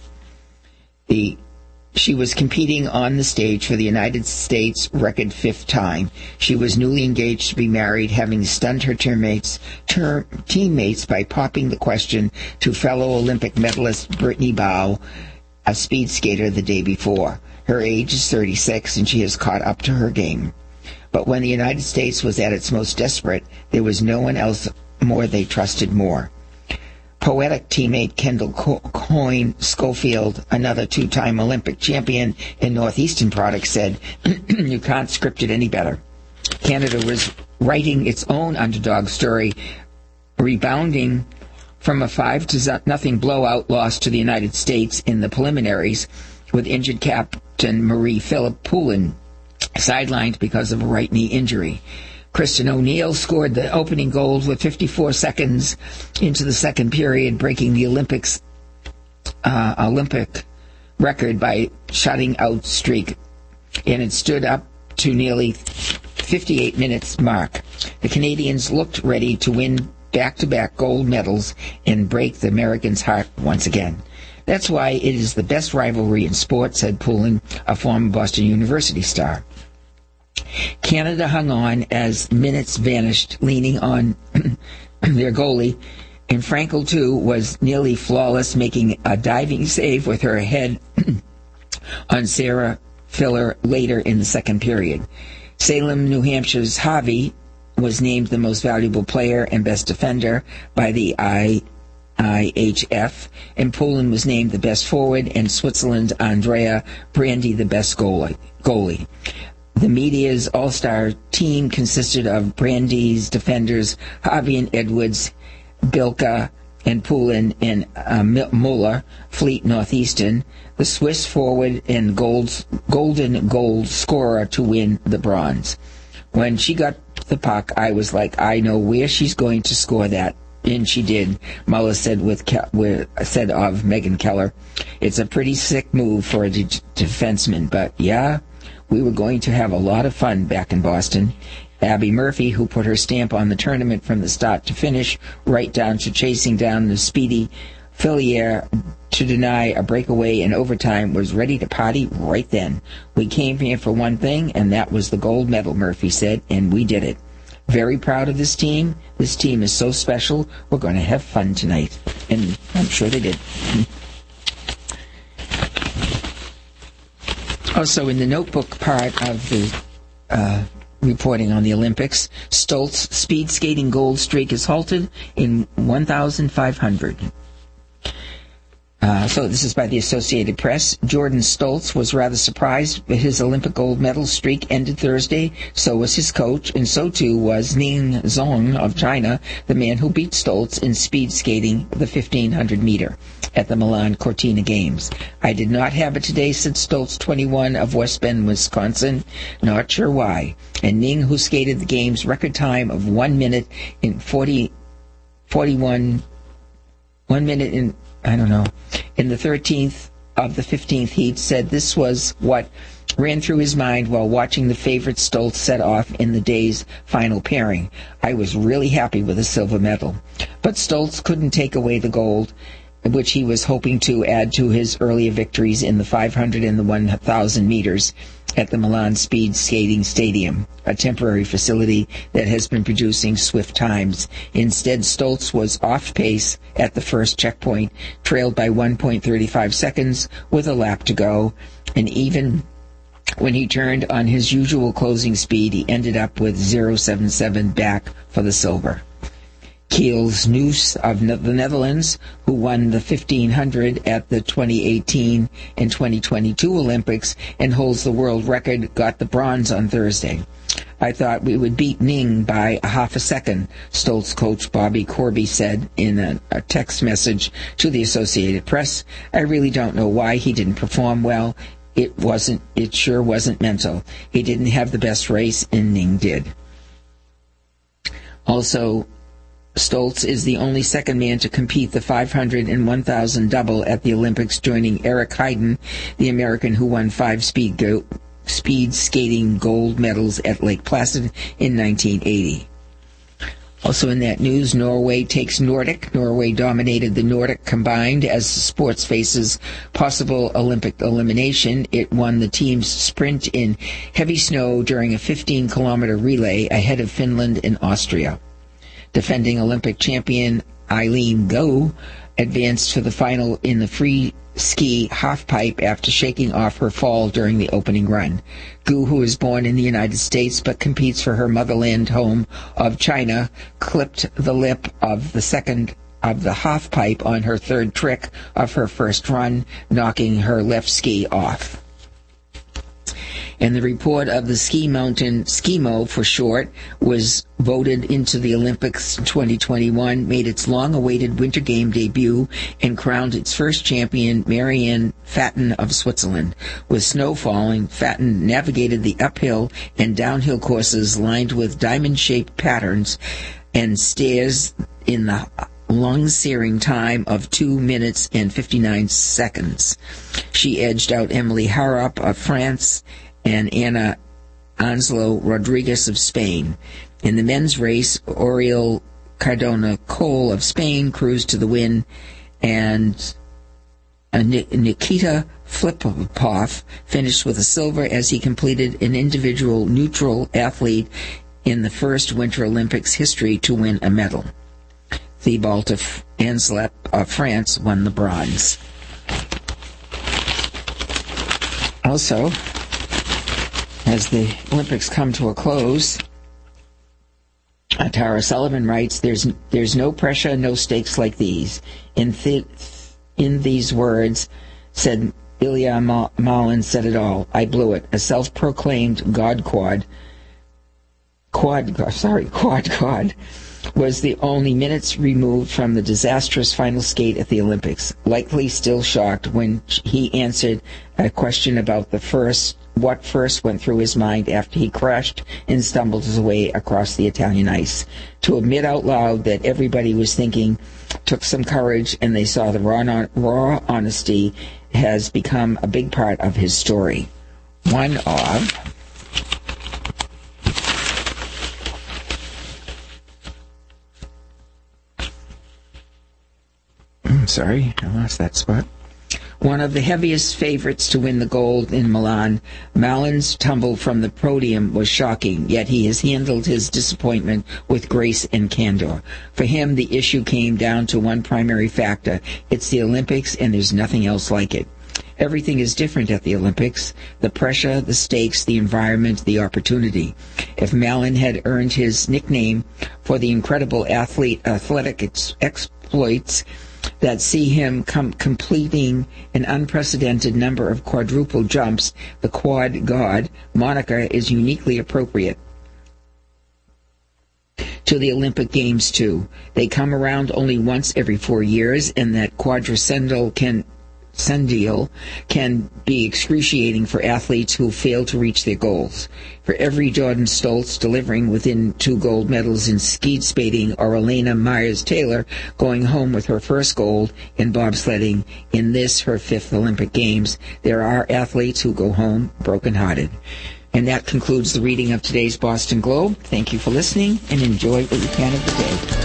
The She was competing on the stage for the United States record fifth time. She was newly engaged to be married, having stunned her teammates, ter- teammates by popping the question to fellow Olympic medalist Brittany Bowe, a speed skater, the day before. Her age is thirty-six, and she has caught up to her game. But when the United States was at its most desperate, there was no one else more they trusted more. Poetic teammate Kendall Coyne Schofield, another two-time Olympic champion in Northeastern product, said, you can't script it any better. Canada was writing its own underdog story, rebounding from a five to nothing blowout loss to the United States in the preliminaries, with injured captain Marie-Philip Poulin sidelined because of a right knee injury. Kristen O'Neill scored the opening goal with fifty-four seconds into the second period, breaking the Olympics uh, Olympic record by shutting out streak, and it stood up to nearly fifty-eight minutes mark. The Canadians looked ready to win back-to-back gold medals and break the Americans' heart once again. That's why it is the best rivalry in sport, said Poulin, a former Boston University star. Canada hung on as minutes vanished, leaning on their goalie, and Frankel, too, was nearly flawless, making a diving save with her head on Sarah Filler later in the second period. Salem, New Hampshire's Harvey was named the most valuable player and best defender by the I H F, and Poland was named the best forward, and Switzerland's Andrea Brandy the best goalie. goalie. The media's all-star team consisted of Brandy's defenders Harvey and Edwards, Bilka and Poulin and uh, Muller, Fleet Northeastern, the Swiss forward and gold, golden goal scorer to win the bronze. When she got the puck, I was like, I know where she's going to score that. And she did. Muller said with, with said of Megan Keller, it's a pretty sick move for a de- defenseman, but yeah, we were going to have a lot of fun back in Boston. Abby Murphy, who put her stamp on the tournament from the start to finish, right down to chasing down the speedy Fillier to deny a breakaway in overtime, was ready to party right then. We came here for one thing, and that was the gold medal, Murphy said, and we did it. Very proud of this team. This team is so special. We're going to have fun tonight. And I'm sure they did. Also, in the notebook part of the uh, reporting on the Olympics, Stoltz speed skating gold streak is halted in one thousand five hundred. Uh, so this is by the Associated Press. Jordan Stoltz was rather surprised that his Olympic gold medal streak ended Thursday. So was his coach, and so too was Ning Zhong of China, the man who beat Stoltz in speed skating the fifteen hundred meter at the Milan Cortina Games. I did not have it today, said Stoltz, twenty-one, of West Bend, Wisconsin. Not sure why. And Ning, who skated the game's record time of one minute in forty, forty-one, one minute in, I don't know, in the thirteenth of the fifteenth heat, said this was what ran through his mind while watching the favorite Stoltz set off in the day's final pairing. I was really happy with the silver medal. But Stoltz couldn't take away the gold, which he was hoping to add to his earlier victories in the five hundred and the one thousand meters at the Milan Speed Skating Stadium, a temporary facility that has been producing swift times. Instead, Stoltz was off pace at the first checkpoint, trailed by one point three five seconds with a lap to go, and even when he turned on his usual closing speed, he ended up with zero point seven seven back for the silver. Kiels Noos of the Netherlands, who won the fifteen hundred at the twenty eighteen and twenty twenty-two Olympics and holds the world record, got the bronze on Thursday. I thought we would beat Ning by a half a second, Stoltz coach Bobby Corby said in a, a text message to the Associated Press. I really don't know why he didn't perform well. It wasn't, it sure wasn't mental. He didn't have the best race, and Ning did. Also, Stoltz is the only second man to compete the five hundred and one thousand double at the Olympics, joining Eric Heiden, the American who won five speed go- speed skating gold medals at Lake Placid in nineteen eighty. Also in that news, Norway takes Nordic. Norway dominated the Nordic combined as the sports faces possible Olympic elimination. It won the team's sprint in heavy snow during a fifteen kilometer relay ahead of Finland and Austria. Defending Olympic champion Eileen Gu advanced to the final in the free ski halfpipe after shaking off her fall during the opening run. Gu, who is born in the United States but competes for her motherland home of China, clipped the lip of the second of the halfpipe on her third trick of her first run, knocking her left ski off. And the report of the ski mountain, Skimo for short, was voted into the Olympics twenty twenty-one, made its long-awaited Winter Game debut, and crowned its first champion, Marianne Fatten of Switzerland. With snow falling, Fatten navigated the uphill and downhill courses lined with diamond-shaped patterns and stairs in the lung-searing time of two minutes and fifty-nine seconds. She edged out Emily Harrop of France and Ana Anselo Rodriguez of Spain. In the men's race, Oriol Cardona Cole of Spain cruised to the win, and Nikita Flipopov finished with a silver as he completed an individual neutral athlete in the first Winter Olympics history to win a medal. Thibault of Anslep of France won the bronze. Also, as the Olympics come to a close, Tara Sullivan writes, there's there's no pressure, no stakes like these. In th- in these words, said Ilya Malin said it all. I blew it. A self-proclaimed God quad, quad, sorry, quad god, was the only minutes removed from the disastrous final skate at the Olympics. Likely still shocked when he answered a question about the first, what first went through his mind after he crashed and stumbled his way across the Italian ice. To admit out loud that everybody was thinking took some courage, and they saw the raw, raw honesty has become a big part of his story. One of... I'm sorry, I lost that spot. One of the heaviest favorites to win the gold in Milan, Malin's tumble from the podium was shocking, yet he has handled his disappointment with grace and candor. For him, the issue came down to one primary factor. It's the Olympics, and there's nothing else like it. Everything is different at the Olympics. The pressure, the stakes, the environment, the opportunity. If Malin had earned his nickname for the incredible athlete, athletic ex- exploits that see him com- completing an unprecedented number of quadruple jumps, the quad god moniker is uniquely appropriate to the Olympic Games too. They come around only once every four years, and that quadricentennial can Sundial can be excruciating for athletes who fail to reach their goals. For every Jordan Stoltz delivering within two gold medals in skeet spading, or Elena Myers-Taylor going home with her first gold in bobsledding in this, her fifth Olympic Games, there are athletes who go home brokenhearted. And that concludes the reading of today's Boston Globe. Thank you for listening, and enjoy what you can of the day.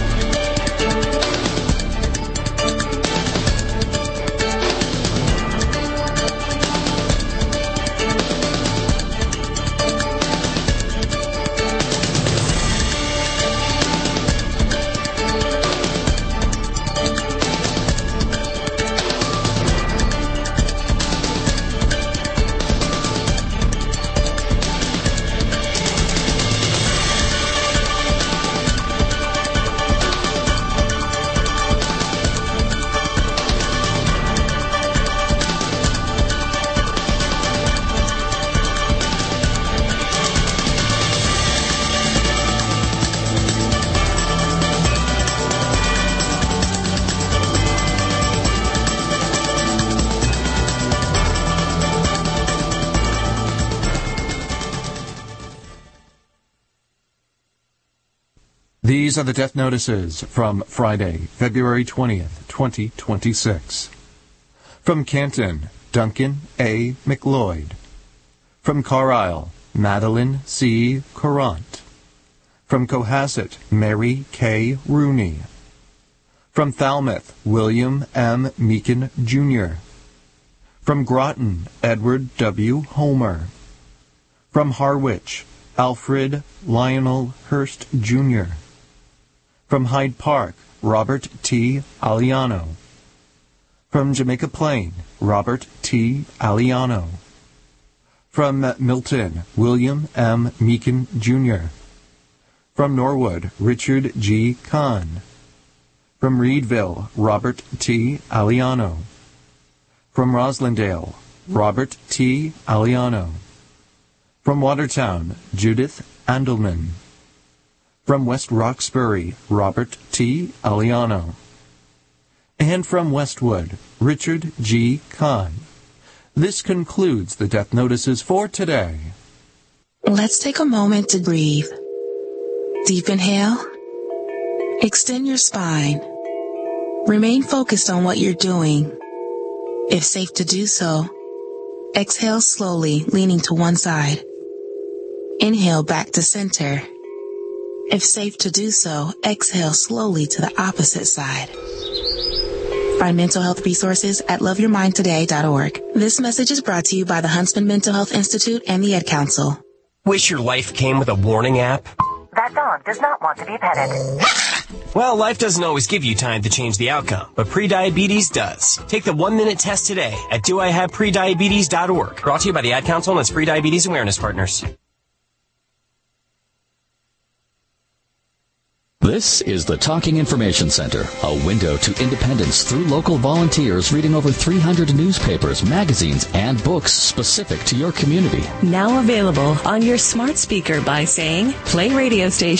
These are the death notices from Friday, February twentieth, twenty twenty-six. From Canton, Duncan A. McLeod. From Carlisle, Madeline C. Courant. From Cohasset, Mary K. Rooney. From Falmouth, William M. Meakin, Junior From Groton, Edward W. Homer. From Harwich, Alfred Lionel Hurst, Junior From Hyde Park, Robert T. Aliano. From Jamaica Plain, Robert T. Aliano. From Milton, William M. Meakin, Junior From Norwood, Richard G. Kahn. From Reedville, Robert T. Aliano. From Roslindale, Robert T. Aliano. From Watertown, Judith Andelman. From West Roxbury, Robert T. Aliano. And from Westwood, Richard G. Kahn. This concludes the death notices for today. Let's take a moment to breathe. Deep inhale. Extend your spine. Remain focused on what you're doing. If safe to do so, exhale slowly, leaning to one side. Inhale back to center. If safe to do so, exhale slowly to the opposite side. Find mental health resources at love your mind today dot org. This message is brought to you by the Huntsman Mental Health Institute and the Ad Council. Wish your life came with a warning app? That dog does not want to be petted. Well, life doesn't always give you time to change the outcome, but prediabetes does. Take the one-minute test today at do I have prediabetes dot org. Brought to you by the Ad Council and its Prediabetes Awareness Partners. This is the Talking Information Center, a window to independence through local volunteers reading over three hundred newspapers, magazines, and books specific to your community. Now available on your smart speaker by saying, play radio station.